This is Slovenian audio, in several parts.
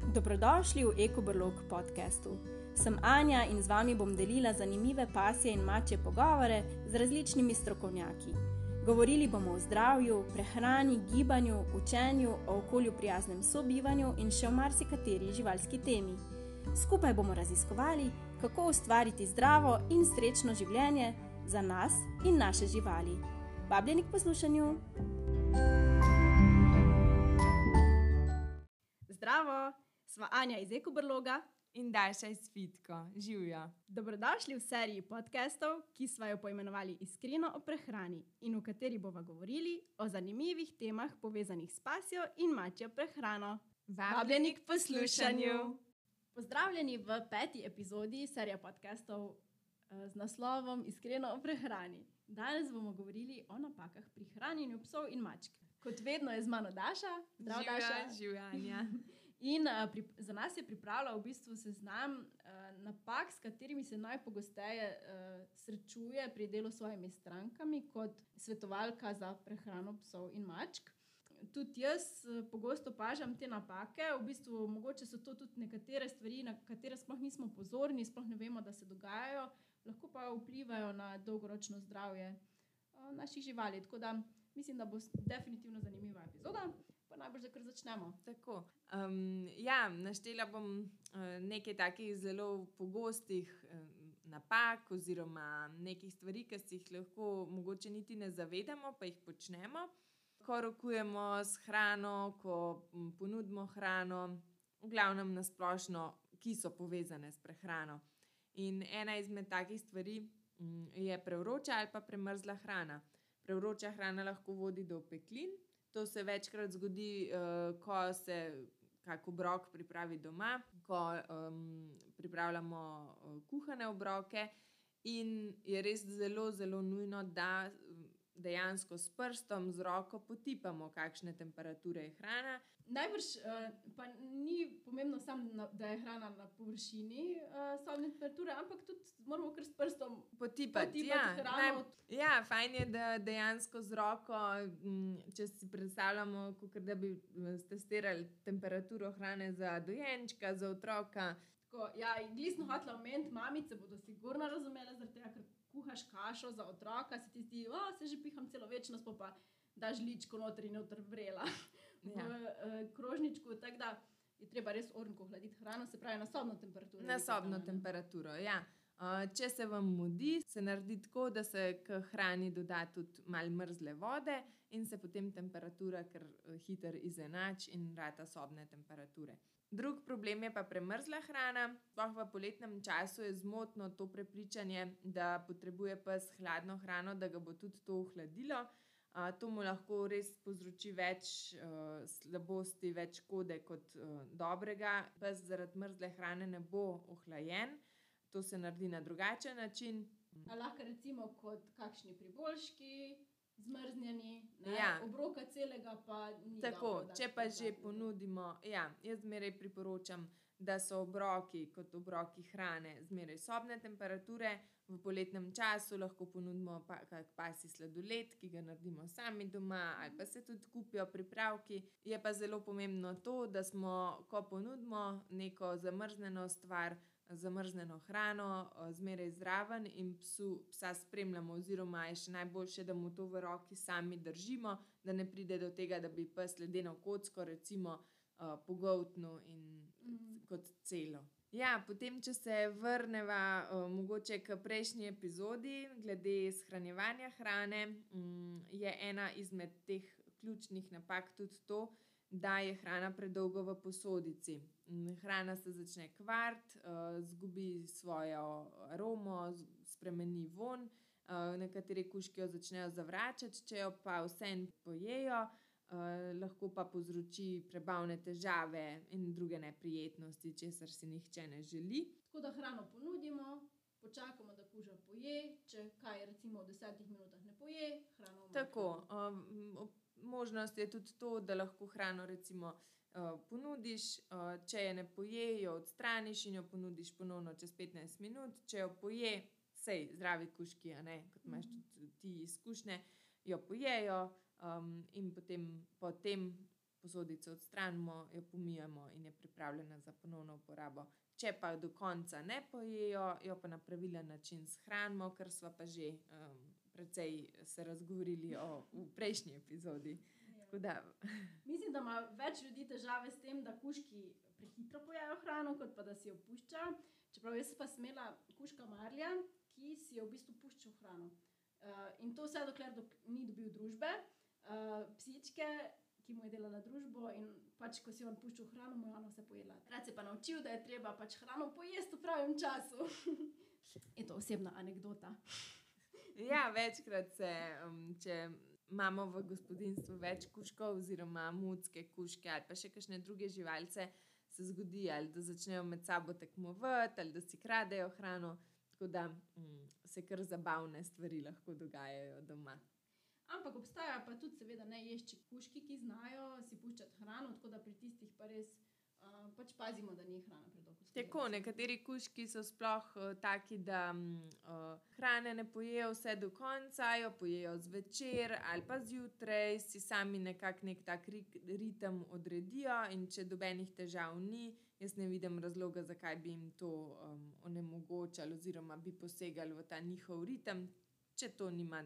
Dobrodošli v Ekobrlog podcastu. Sem Anja in z vami bom delila zanimive pasje in mačje pogovore z različnimi strokovnjaki. Govorili bomo o zdravju, prehrani, gibanju, učenju, o okolju prijaznem sobivanju in še o marsikateri živalski temi. Skupaj bomo raziskovali, kako ustvariti zdravo in srečno življenje za nas in naše živali. Vabljeni k poslušanju! Zdravo! Sva Anja iz Ekobrloga in Daša iz Fitko. Živjo! Dobrodošli v seriji podcastov, ki sva jo poimenovali Iskreno o prehrani in v kateri bova govorili o zanimivih temah povezanih s pasjo in mačjo prehrano. Vabljeni k poslušanju! Pozdravljeni v 5. epizodi serije podcastov z naslovom Iskreno o prehrani. Danes bomo govorili o napakah pri hranjenju psov in mačk. Kot vedno je z mano Daša. Zdrav, Daša. Živjo, Anja. In za nas je pripravila v bistvu seznam napak, s katerimi se najpogosteje srečuje pri delu s svojimi strankami kot svetovalka za prehrano psov in mačk. Tudi jaz pogosto opažam te napake, v bistvu mogoče so to tudi nekatere stvari, na katere sploh nismo pozorni, sploh ne vemo, da se dogajajo, lahko pa vplivajo na dolgoročno zdravje naših živali. Tako da mislim, da bo definitivno zanimiva epizoda. Pa najbolj že kar začnemo. Tako. Naštela bom nekaj takih zelo pogostih napak oziroma nekih stvari, ki si jih lahko mogoče niti ne zavedamo, pa jih počnemo. Ko rokujemo s hrano, ko ponudimo hrano, v glavnem na splošno, ki so povezane s prehrano. In ena izmed takih stvari je prevroča ali pa premrzla hrana. Prevroča hrana lahko vodi do opeklin. To se večkrat zgodi, ko se kak obrok pripravi doma, ko pripravljamo kuhane obroke in je res zelo, zelo nujno, da dejansko s prstom, z roko potipamo, kakšne temperature je hrana. Najbrž pa ni pomembno samo, da je hrana na površini sobne temperature, ampak tudi moramo kar s prstom potipati hrano. Fajn je, da dejansko z roko, če si predstavljamo, kakor da bi testirali temperaturo hrane za dojenčka, za otroka. Tako, glih sem hotela omeniti, mamice bodo sigurno razumele, zaradi tega, ker kuhaš kašo za otroka, se ti zdi, se že piham celo večnost, pa daš žličko noter in noter vrela v krožničku, tako da je treba res ornko hladiti hrano, se pravi na sobno temperaturo. Na sobno temperaturo, ja. Če se vam mudi, se naredi tako, da se k hrani doda tudi malo mrzle vode in se potem temperatura kar hitro izenači in rata sobne temperature. Drug problem je pa premrzla hrana. Sploh v poletnem času je zmotno to prepričanje, da potrebuje pes hladno hrano, da ga bo tudi to ohladilo. To mu lahko res povzroči več slabosti, več škode kot dobrega. Pes zaradi mrzle hrane ne bo ohlajen. To se naredi na drugačen način. Lahko recimo kot kakšni priboljški, zmrznjeni, obroka celega pa ni tako, dobro. Če pa že ponudimo, jaz zmeraj priporočam, da so obroki kot obroki hrane zmeraj sobne temperature. V poletnem času lahko ponudimo kak pasji sladoled, ki ga naredimo sami doma ali pa se tudi kupijo pripravki. Je pa zelo pomembno to, da smo, ko ponudimo neko zamrznjeno stvar, zamrznjeno hrano, zmeraj zraven in psa spremljamo oziroma je še najboljše, da mu to v roki sami držimo, da ne pride do tega, da bi pes ledeno kocko recimo pogoltnil in kot celo. Potem, če se vrneva mogoče k prejšnji epizodi glede shranjevanja hrane, je ena izmed teh ključnih napak tudi to, da je hrana predolgo v posodici. Hrana se začne kvariti, zgubi svojo aromo, spremeni vonj, nekateri kužki jo začnejo zavračati, če jo pa vseeno pojejo, lahko pa povzroči prebavne težave in druge neprijetnosti, česar si nihče ne želi. Tako da hrano ponudimo, počakamo, da kuža poje, če kaj recimo v 10 minutah ne poje, hrano umaknemo. Tako, možnost je tudi to, da lahko hrano recimo ponudiš, če je ne poje, jo odstraniš in jo ponudiš ponovno čez 15 minut. Če jo poje, sej zdravi kužki, kot imaš tudi ti izkušnje, jo pojejo in potem posodico odstranimo, jo pomijemo in je pripravljena za ponovno uporabo. Če pa do konca ne pojejo, jo pa na pravilen način shranimo, kar sva pa že precej se razgovorili v prejšnji epizodi. Tako da Mislim, da ima več ljudi težave s tem, da kužki prehitro pojejo hrano, kot pa da si jo pušča. Čeprav jaz pa sem imela kužka Marlija, ki si je v bistvu puščal hrano. In to vse dokler ni dobil družbe, psičke, ki mu je delala družbo, in pač ko si on puščal hrano, mu je ona vse pojedla. Takrat se je pa naučil, da je treba pač hrano pojesti v pravem času. Je to osebna anekdota. ja, večkrat se, če imamo v gospodinjstvu več kužkov oziroma mucke, kužke ali pa še kakšne druge živalce, se zgodi, ali da začnejo med sabo tekmovati, ali da si kradejo hrano. Tako da se kar zabavne stvari lahko dogajajo doma. Ampak obstajajo pa tudi seveda neješči kužki, ki znajo si puščati hrano, tako da pri tistih pa res pač pazimo, da ni hrana predolgo v Tako, skodelici. nekateri kužki so sploh taki, da hrane ne pojejo vse do konca, jo pojejo zvečer ali pa zjutraj, si sami nekako nek tak ritem odredijo, in če nobenih težav ni, jaz ne vidim razloga, zakaj bi jim to onemogočali oziroma bi posegali v ta njihov ritem, če to nima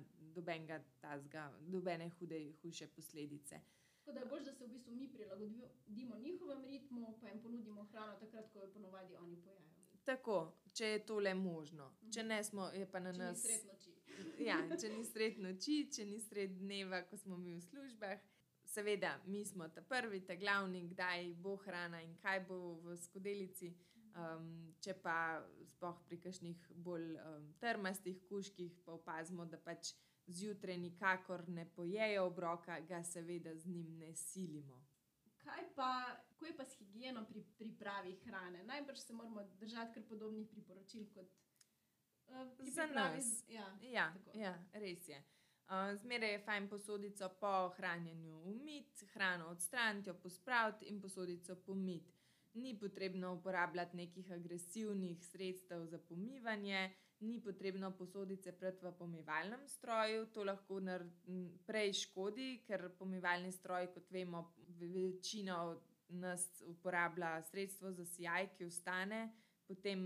nobene hujše posledice. Tako da je boljše, da se v bistvu mi prilagodimo njihovem ritmu, pa jim ponudimo hrano takrat, ko jo ponavadi oni pojejo. Tako, če je tole možno. Če ne, je pa na Če ni nas. sred noči. Ja, če ni sred noči, če ni sred dneva, ko smo mi v službah. Seveda, mi smo ta prvi, ta glavni, kdaj bo hrana in kaj bo v skodelici. Če pa sploh pri kakšnih bolj trmastih kužkih pa opazimo, da pač zjutraj nikakor ne pojejo obroka, ga seveda z njim ne silimo. Kako je pa s higieno pri pripravi hrane? Najbrž se moramo držati kar podobnih priporočil kot pri Za pripravi nas. Ja, tako. Ja, res je. Zmeraj je fajn posodico po hranjenju umiti, hrano odstraniti, jo pospraviti in posodico pomiti. Ni potrebno uporabljati nekih agresivnih sredstev za pomivanje, ni potrebno posodice prati v pomivalnem stroju, to lahko prej škodi, ker pomivalni stroj, kot vemo, večina od nas uporablja sredstvo za sijaj, ki ostane potem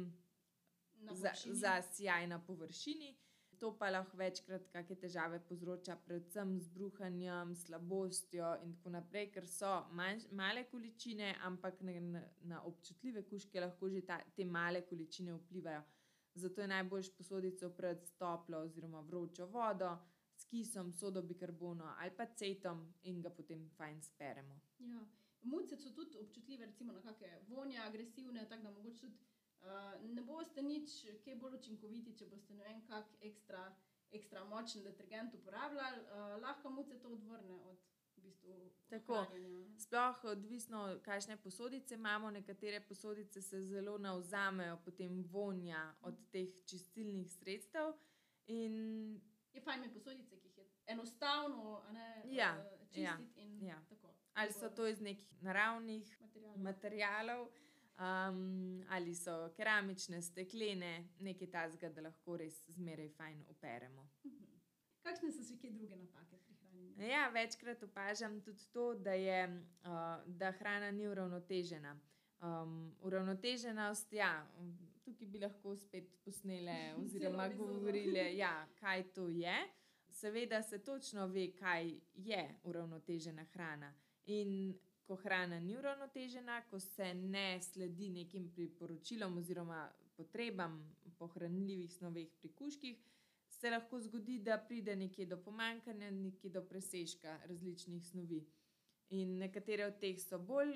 za sijaj na površini. To pa lahko večkrat kakšne težave povzroča, predvsem z bruhanjem, slabostjo in tako naprej, ker so male količine, ampak na občutljive kužke lahko že te male količine vplivajo. Zato je najboljše posodico prati s toplo oziroma vročo vodo, s kisom, sodo bikarbono ali pa acetom, in ga potem fajn speremo. Ja. Muce so tudi občutljive recimo na kakšne vonje agresivne, tako da mogoče tudi ne boste nič kaj bolj učinkoviti, če boste ne vem kak ekstra močen detergent uporabljali. Lahko muce to odvrne od v bistvu Tako. ohranjanja. Sploh odvisno, kakšne posodice imamo. Nekatere posodice se zelo navzamejo potem vonja od teh čistilnih sredstev. In Je fajn imeti posodice, ki jih je enostavno Ja, čistiti in ja. tako. ali so to iz nekih naravnih materialov, ali so keramične, steklene, nekaj takega, da lahko res zmeraj fajn operemo. Kakšne so še kje druge napake pri hranjenju? Ja, večkrat opažam tudi to, da hrana ni uravnotežena. Uravnoteženost, ja, tukaj bi lahko spet posnele oziroma epizodo. govorile, ja, kaj to je. Seveda se točno ve, kaj je uravnotežena hrana. In ko hrana ni uravnotežena, ko se ne sledi nekim priporočilom oziroma potrebam po hranljivih snoveh pri kužkih, se lahko zgodi, da pride nekje do pomanjkanja, nekje do presežka različnih snovi. In nekatere od teh so bolj,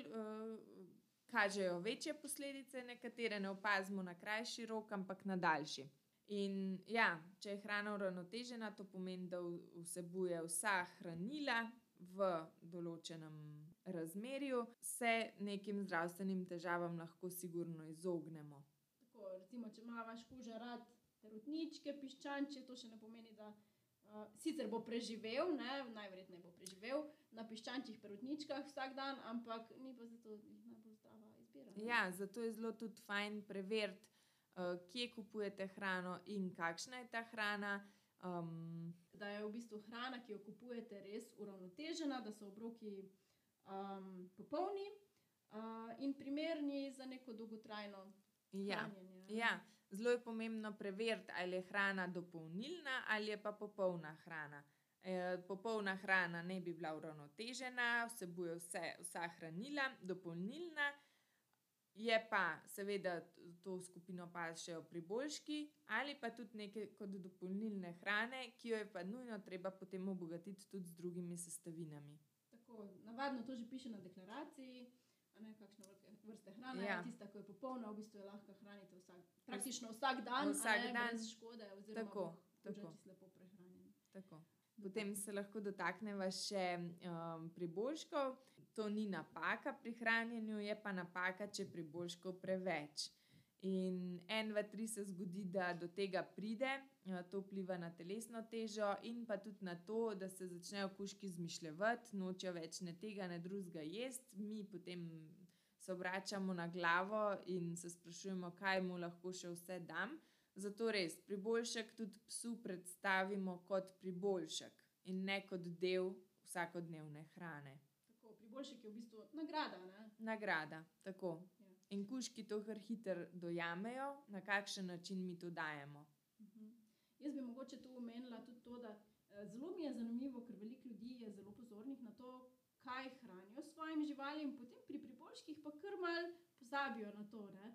kažejo večje posledice, nekatere ne opazimo na krajši rok, ampak na daljši. In ja, če je hrana uravnotežena, to pomeni, da vsebuje vsa hranila v določenem razmerju, se nekim zdravstvenim težavam lahko sigurno izognemo. Tako, recimo, če ima vaš kuža rad perutničke, piščančje, to še ne pomeni, da sicer bo preživel, najverjetneje bo preživel na piščančjih perutničkah vsak dan, ampak ni pa zato najbolj zdrava izbira. Ja, zato je zelo tudi fajn preveriti, kje kupujete hrano in kakšna je ta hrana. Da je v bistvu hrana, ki jo kupujete, res uravnotežena, da so obroki popolni in primerni za neko dolgotrajno hranjenje. Ja. Zelo je pomembno preveriti, ali je hrana dopolnilna ali je pa popolna hrana. Popolna hrana naj bi bila uravnotežena, vsebuje vsa hranila, dopolnilna je pa seveda to skupino pašejo priboljški ali pa tudi nekaj kot dopolnilne hrane, ki jo je pa nujno treba potem obogatiti tudi z drugimi sestavinami. Tako, navadno to že piše na deklaraciji, kakšne vrste hrane je tista, ki je popolna, v bistvu jo lahko hranite praktično vsak dan, brez škode oziroma čisto lepo prehranjeni. Tako. Potem se lahko dotakneva še priboljškov. To ni napaka pri hranjenju, je pa napaka, če priboljškov preveč. In 1, 2, 3 se zgodi, da do tega pride, to vpliva na telesno težo in pa tudi na to, da se začnejo kužki izmišljevati, nočejo več ne tega, ne drugega jesti. Mi potem se obračamo na glavo in se sprašujemo, kaj mu lahko še vse dam. Zato res, priboljšek tudi psu predstavimo kot priboljšek in ne kot del vsakodnevne hrane. Tako, priboljšek je v bistvu nagrada, ne? Nagrada, tako. In kužki to kar hitro dojamejo, na kakšen način mi to dajemo. Jaz bi mogoče tu omenila tudi to, da zelo mi je zanimivo, ker veliko ljudi je zelo pozornih na to, kaj hranijo svojim živalim, in potem pri priboljških pa kar malo pozabijo na to, ne.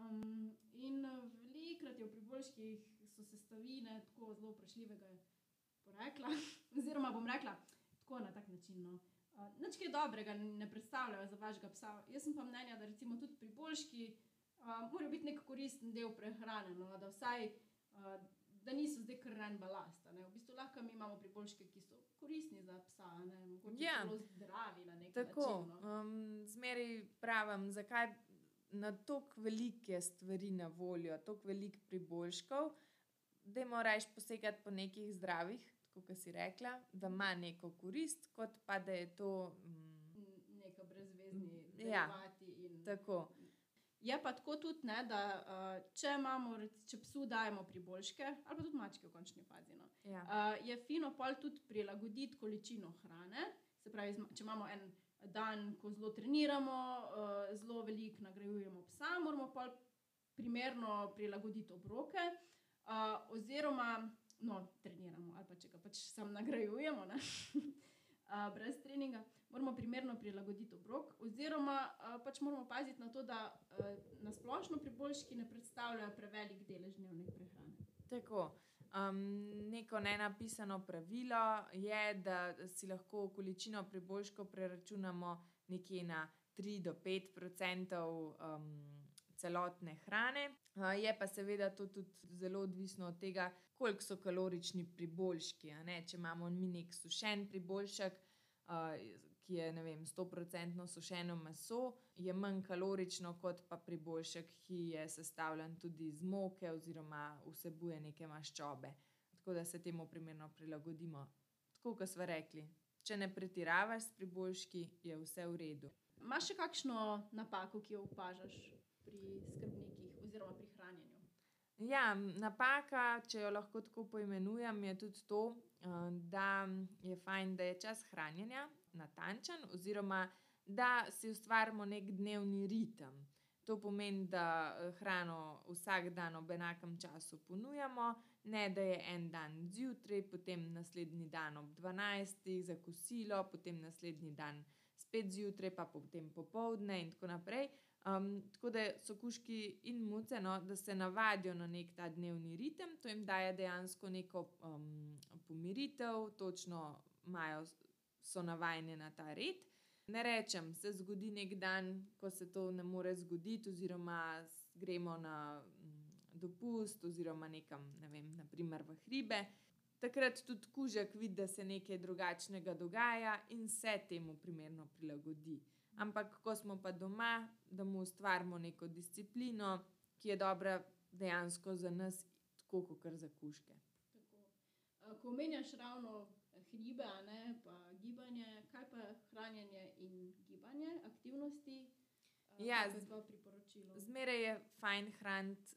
In velikokrat je v priboljških so sestavine tako zelo vprašljivega porekla, oziroma bom rekla tako na tak način, no. Nič kaj dobrega ne predstavljajo za vašega psa. Jaz sem pa mnenja, da recimo tudi priboljški morajo biti neki koristen del prehrane, no, da vsaj, da niso zdaj kar en balast, a ne. V bistvu lahko mi imamo priboljške, ki so koristni za psa, a ne, mogoče celo zdravi na neki način, no. Tako, zmeraj pravim, zakaj na toliko velike stvari na voljo, toliko veliko priboljškov, dajmo rajši posegati po nekih zdravih, tako kot si rekla, da ima neko korist, kot pa da je to neka brezvezni derivati in tako. Je pa tako tudi, ne, da če psu dajemo priboljške, ali pa tudi mačke v končni fazi, no, je fino pol tudi prilagoditi količino hrane. Se pravi, če imamo en dan, ko zelo treniramo, zelo veliko nagrajujemo psa, moramo pol primerno prilagoditi obroke, oziroma treniramo, ali pa če ga pač samo nagrajujemo, ne, brez treninga, moramo primerno prilagoditi obrok, oziroma pač moramo paziti na to, da na splošno priboljški ne predstavljajo prevelik delež dnevne prehrane. Tako. Neko nenapisano pravilo je, da si lahko količino priboljškov preračunamo nekje na 3 do 5% celotne hrane. Je pa seveda to tudi zelo odvisno od tega, koliko so kalorični priboljški, a ne. Če imamo mi neki sušen priboljšek, ki je, ne vem, 100% sušeno meso, je manj kalorično kot pa priboljšek, ki je sestavljen tudi iz moke oziroma vsebuje neke maščobe. Tako da se temu primerno prilagodimo. Tako kot sva rekli, če ne pretiravaš s priboljški, je vse v redu. Imaš še kakšno napako, ki jo opažaš pri skrbnikih oziroma pri hranjenju? Ja, napaka, če jo lahko tako poimenujem, je tudi to, da je fajn, da je čas hranjenja natančen oziroma da si ustvarimo neki dnevni ritem. To pomeni, da hrano vsak dan ob enakem času ponujamo, ne da je en dan zjutraj, potem naslednji dan ob 12. za kosilo, potem naslednji dan spet zjutraj, pa potem popoldne in tako naprej. Tako da so kužki in muce, no, da se navadijo na neki ta dnevni ritem, to jim daje dejansko neko pomiritev, točno so navajeni na ta red. Ne rečem, se zgodi neki dan, ko se to ne more zgoditi oziroma gremo na dopust oziroma nekam, ne vem, na primer v hribe. Takrat tudi kužek vidi, da se nekaj drugačnega dogaja in se temu primerno prilagodi. Ampak ko smo pa doma, da mu ustvarimo neko disciplino, ki je dobra dejansko za nas, tako kakor za kužke. Tako. Ko omenjaš ravno hribe, a ne, pa gibanje, kaj pa hranjenje in gibanje, aktivnosti? Ja, Kaj je tvoje priporočilo? zmeraj je fajn hraniti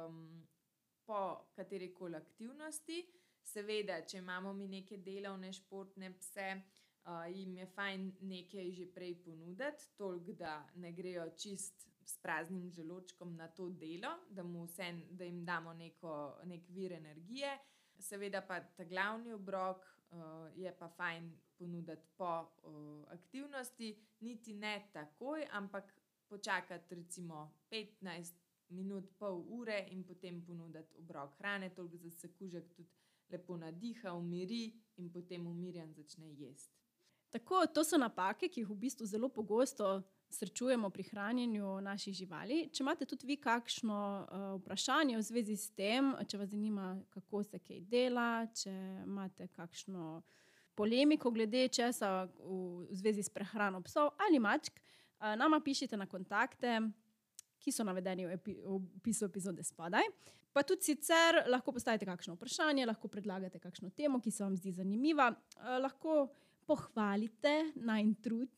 po katerikoli aktivnosti. Seveda, če imamo mi neke delovne športne pse, jim je fajn nekaj že prej ponuditi, toliko, da ne grejo čist s praznim želodčkom na to delo, da jim damo nek vir energije. Seveda pa ta glavni obrok je pa fajn ponuditi po aktivnosti, niti ne takoj, ampak počakati recimo 15 minut, pol ure in potem ponuditi obrok hrane, toliko, da se kužek tudi lepo nadiha, umiri in potem umirjen začne jesti. Tako, to so napake, ki jih v bistvu zelo pogosto srečujemo pri hranjenju naših živali. Če imate tudi vi kakšno vprašanje v zvezi s tem, če vas zanima, kako se kaj dela, če imate kakšno polemiko glede česa v zvezi s prehrano psov ali mačk, nama pišite na kontakte, ki so navedeni v opisu epizode spodaj. Pa tudi sicer lahko postavite kakšno vprašanje, lahko predlagate kakšno temo, ki se vam zdi zanimiva, lahko pohvalite najin trud.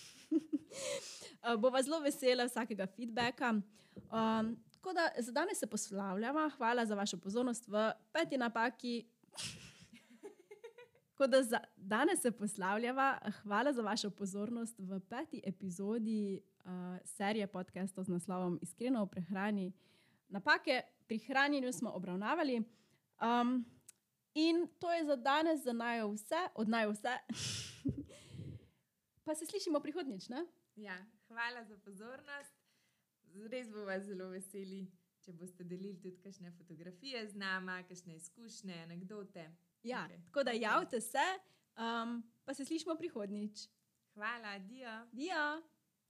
Bova zelo vesela vsakega feedbacka. Tako da za danes se poslavljava. Hvala za vašo pozornost v 5. napaki. Tako da za danes se poslavljava. Hvala za vašo pozornost v 5. epizodi serije podcastov z naslovom Iskreno o prehrani. Napake pri hranjenju smo obravnavali. In to je za danes, za naju vse, od naju vse. Pa se slišimo prihodnjič, ne? Ja, hvala za pozornost. Res bo vas zelo veseli, če boste delili tudi kakšne fotografije z nama, kakšne izkušnje, anekdote. Ja, tako da javite se, pa se slišimo prihodnjič. Hvala, adijo. Adijo.